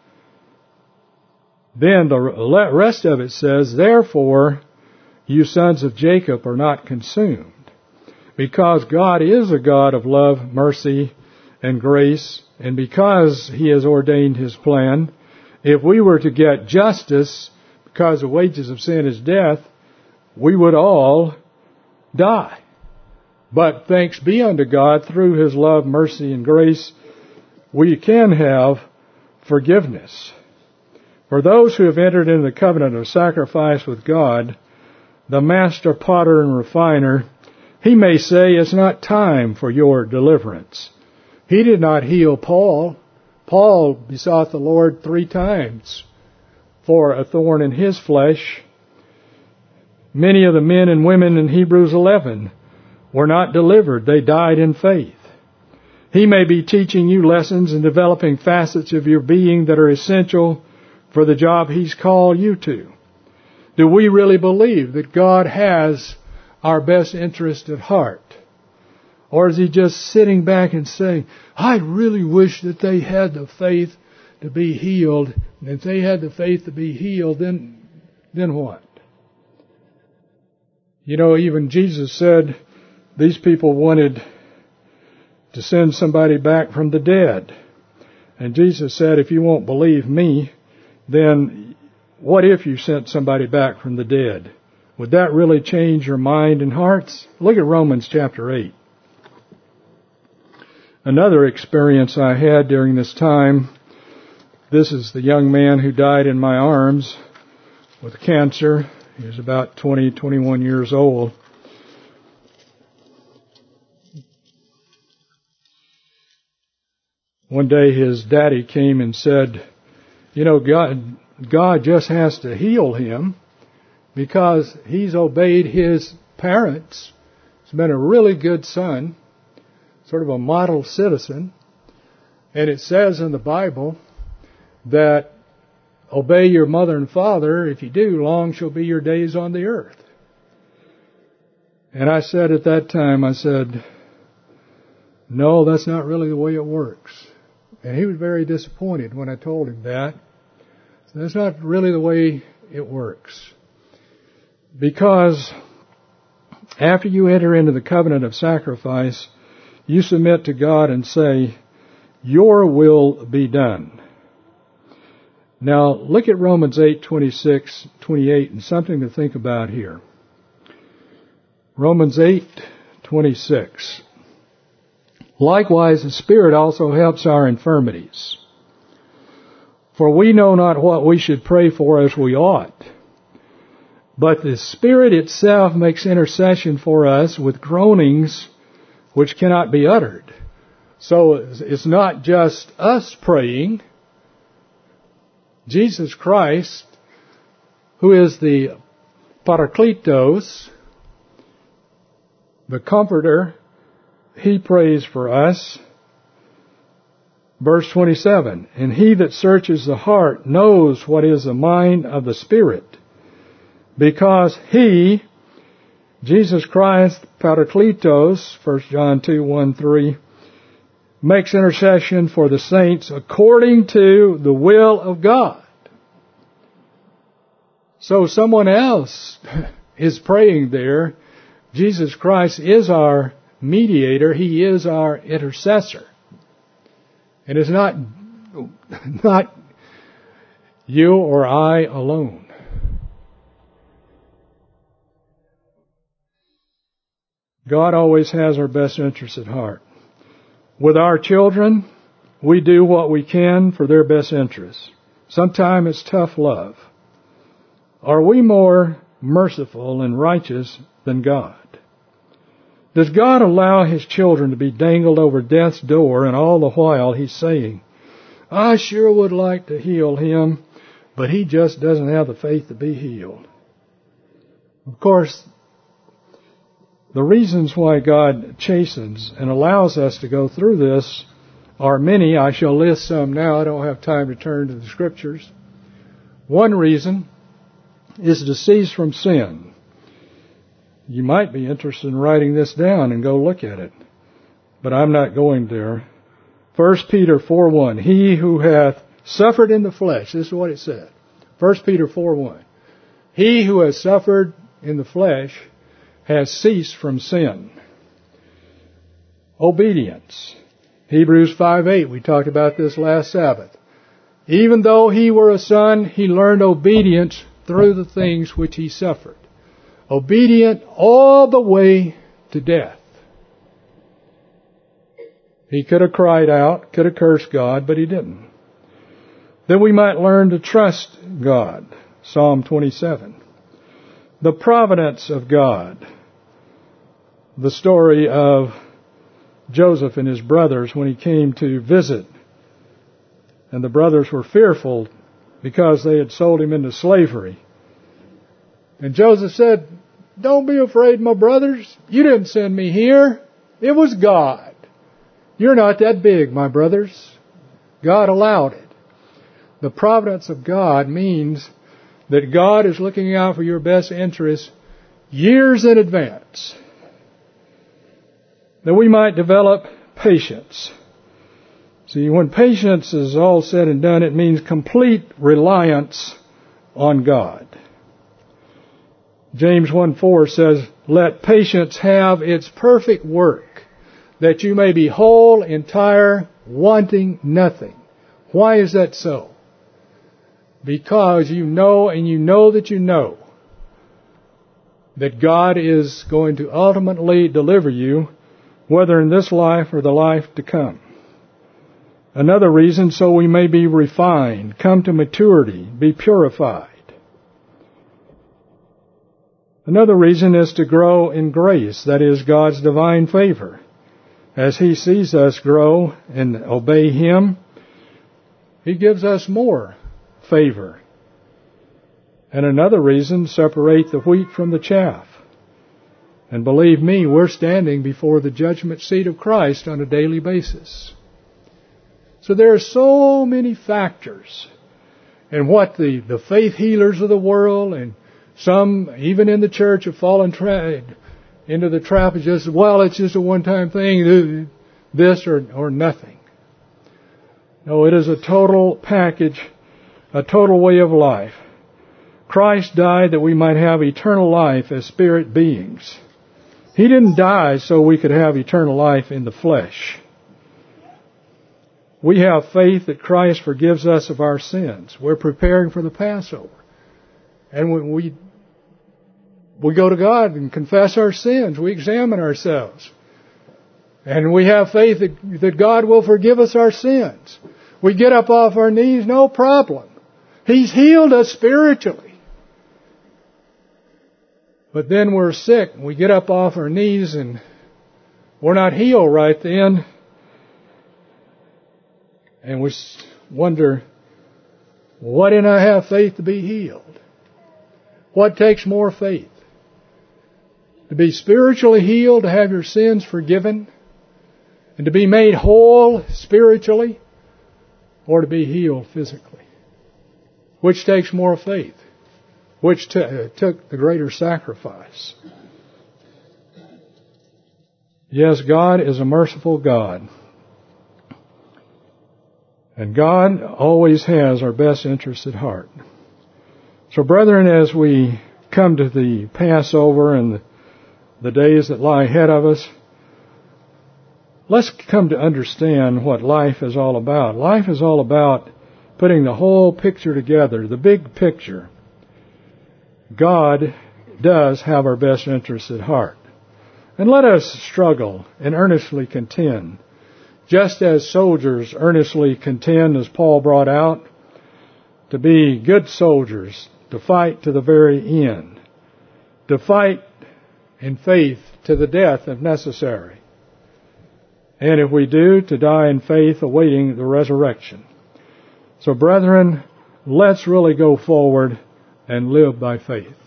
Then the rest of it says, therefore, you sons of Jacob are not consumed. Because God is a God of love, mercy, and grace, and because He has ordained His plan, if we were to get justice, because the wages of sin is death, we would all die. But thanks be unto God, through His love, mercy, and grace, we can have forgiveness. For those who have entered into the covenant of sacrifice with God, the master potter and refiner, He may say, it's not time for your deliverance. He did not heal Paul. Paul besought the Lord three times for a thorn in his flesh. Many of the men and women in Hebrews eleven were not delivered. They died in faith. He may be teaching you lessons and developing facets of your being that are essential for the job He's called you to. Do we really believe that God has our best interest at heart? Or is He just sitting back and saying, I really wish that they had the faith to be healed. And if they had the faith to be healed, then, then what? You know, even Jesus said these people wanted to send somebody back from the dead. And Jesus said, if you won't believe me, then what if you sent somebody back from the dead? Would that really change your mind and hearts? Look at Romans chapter eight. Another experience I had during this time, This is the young man who died in my arms with cancer. He was about twenty, twenty-one years old. One day his daddy came and said, you know, God, God just has to heal him because he's obeyed his parents. He's been a really good son, sort of a model citizen. And it says in the Bible that obey your mother and father. If you do, long shall be your days on the earth. And I said at that time, I said, no, that's not really the way it works. And he was very disappointed when I told him that. That's not really the way it works. Because after you enter into the covenant of sacrifice, you submit to God and say, your will be done. Now, look at Romans eight, twenty-six, twenty-eight, and something to think about here. Romans eight, twenty-six. Likewise, the Spirit also helps our infirmities. For we know not what we should pray for as we ought. But the Spirit itself makes intercession for us with groanings which cannot be uttered. So it's not just us praying. Jesus Christ, who is the Parakletos, the Comforter, He prays for us. Verse twenty-seven, and He that searches the heart knows what is the mind of the Spirit, because He, Jesus Christ, Parakletos, First John two, one, three, makes intercession for the saints according to the will of God. So someone else is praying there. Jesus Christ is our mediator. He is our intercessor. And it's not, not you or I alone. God always has our best interests at heart. With our children, we do what we can for their best interests. Sometimes it's tough love. Are we more merciful and righteous than God? Does God allow His children to be dangled over death's door, and all the while He's saying, I sure would like to heal him, but he just doesn't have the faith to be healed? Of course, the reasons why God chastens and allows us to go through this are many. I shall list some now. I don't have time to turn to the Scriptures. One reason is to cease from sin. You might be interested in writing this down and go look at it, but I'm not going there. First Peter four one, he who hath suffered in the flesh, this is what it said. First Peter four one, he who has suffered in the flesh has ceased from sin. Obedience. Hebrews five eight, we talked about this last Sabbath. Even though he were a son, he learned obedience through the things which he suffered. Obedient all the way to death. He could have cried out, could have cursed God, but he didn't. Then we might learn to trust God. Psalm twenty-seven. The providence of God. The story of Joseph and his brothers when he came to visit. And the brothers were fearful because they had sold him into slavery. And Joseph said, don't be afraid, my brothers. You didn't send me here. It was God. You're not that big, my brothers. God allowed it. The providence of God means that God is looking out for your best interests years in advance. That we might develop patience. See, when patience is all said and done, it means complete reliance on God. James one four says, let patience have its perfect work, that you may be whole, entire, wanting nothing. Why is that so? Because you know, and you know that you know, that God is going to ultimately deliver you, whether in this life or the life to come. Another reason, so we may be refined, come to maturity, be purified. Another reason is to grow in grace, that is, God's divine favor. As He sees us grow and obey Him, He gives us more favor. And another reason, separate the wheat from the chaff. And believe me, we're standing before the judgment seat of Christ on a daily basis. So there are so many factors. And what the, the faith healers of the world and some, even in the church, have fallen tra- into the trap of just, well, it's just a one-time thing, this or, or nothing. No, it is a total package, a total way of life. Christ died that we might have eternal life as spirit beings. He didn't die so we could have eternal life in the flesh. We have faith that Christ forgives us of our sins. We're preparing for the Passover. And when we we go to God and confess our sins, we examine ourselves. And we have faith that, that God will forgive us our sins. We get up off our knees, no problem. He's healed us spiritually. But then we're sick. We get up off our knees and we're not healed right then. And we wonder, why didn't I have faith to be healed? What takes more faith? To be spiritually healed, to have your sins forgiven, and to be made whole spiritually, or to be healed physically? Which takes more faith? Which t- uh, took the greater sacrifice? Yes, God is a merciful God. And God always has our best interests at heart. So, brethren, as we come to the Passover and the, the days that lie ahead of us, let's come to understand what life is all about. Life is all about putting the whole picture together, the big picture. God does have our best interests at heart. And let us struggle and earnestly contend, just as soldiers earnestly contend, as Paul brought out, to be good soldiers, to fight to the very end, to fight in faith to the death if necessary. And if we do, to die in faith awaiting the resurrection. So, brethren, let's really go forward and live by faith.